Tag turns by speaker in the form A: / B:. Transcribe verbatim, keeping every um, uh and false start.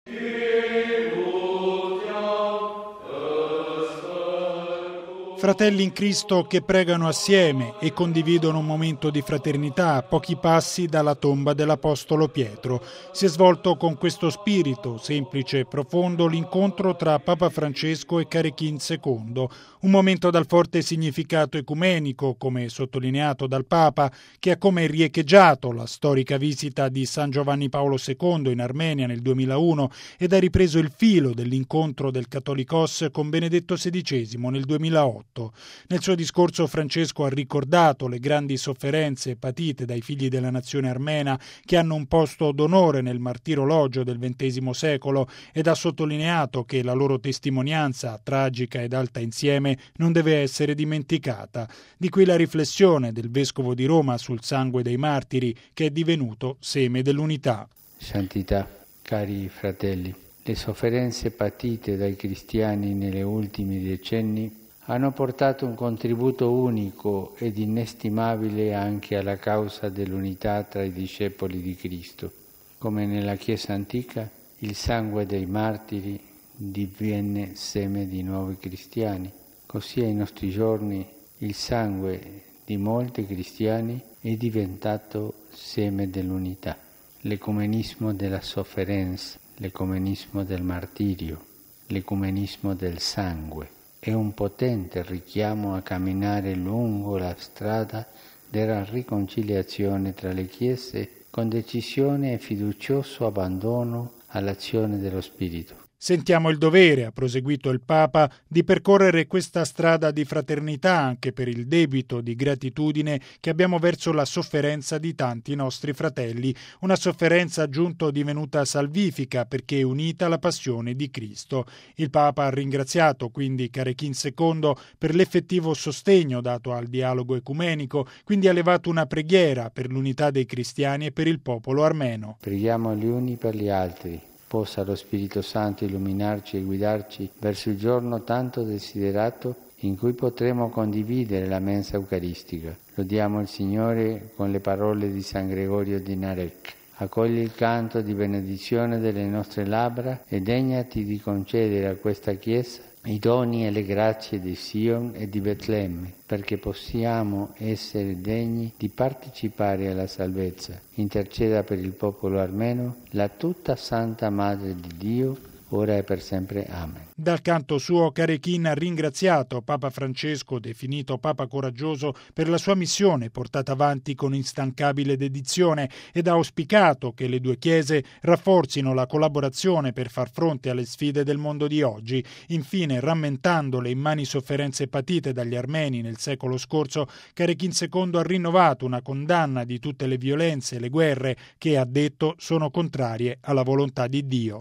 A: Fratelli in Cristo che pregano assieme e condividono un momento di fraternità a pochi passi dalla tomba dell'Apostolo Pietro. Si è svolto con questo spirito, semplice e profondo, l'incontro tra Papa Francesco e Carechin secondo, un momento dal forte significato ecumenico, come sottolineato dal Papa, che ha come riecheggiato la storica visita di San Giovanni Paolo secondo in Armenia nel duemilauno ed ha ripreso il filo dell'incontro del Catholicos con Benedetto sedicesimo nel duemilaotto. Nel suo discorso Francesco ha ricordato le grandi sofferenze patite dai figli della nazione armena che hanno un posto d'onore nel martirologio del ventesimo secolo ed ha sottolineato che la loro testimonianza, tragica ed alta insieme, non deve essere dimenticata. Di qui la riflessione del Vescovo di Roma sul sangue dei martiri che è divenuto seme dell'unità.
B: Santità, cari fratelli, le sofferenze patite dai cristiani negli ultimi decenni hanno portato un contributo unico ed inestimabile anche alla causa dell'unità tra i discepoli di Cristo. Come nella Chiesa antica, il sangue dei martiri divenne seme di nuovi cristiani. Così ai nostri giorni il sangue di molti cristiani è diventato seme dell'unità. L'ecumenismo della sofferenza, l'ecumenismo del martirio, l'ecumenismo del sangue. È un potente richiamo a camminare lungo la strada della riconciliazione tra le chiese con decisione e fiducioso abbandono all'azione dello Spirito.
A: Sentiamo il dovere, ha proseguito il Papa, di percorrere questa strada di fraternità anche per il debito di gratitudine che abbiamo verso la sofferenza di tanti nostri fratelli, una sofferenza aggiunto divenuta salvifica perché è unita alla passione di Cristo. Il Papa ha ringraziato quindi Carechin secondo per l'effettivo sostegno dato al dialogo ecumenico, quindi ha levato una preghiera per l'unità dei cristiani e per il popolo armeno.
B: Preghiamo gli uni per gli altri. Possa lo Spirito Santo illuminarci e guidarci verso il giorno tanto desiderato in cui potremo condividere la mensa eucaristica. Lodiamo il Signore con le parole di San Gregorio di Narek. Accogli il canto di benedizione delle nostre labbra e degnati di concedere a questa Chiesa i doni e le grazie di Sion e di Betlemme, perché possiamo essere degni di partecipare alla salvezza. Interceda per il popolo armeno la tutta Santa Madre di Dio, ora e per sempre. Amen.
A: Dal canto suo Carechin ha ringraziato Papa Francesco, definito Papa coraggioso, per la sua missione portata avanti con instancabile dedizione ed ha auspicato che le due chiese rafforzino la collaborazione per far fronte alle sfide del mondo di oggi. Infine, rammentando le immani sofferenze patite dagli armeni nel secolo scorso, Carechin secondo ha rinnovato una condanna di tutte le violenze e le guerre che, ha detto, sono contrarie alla volontà di Dio.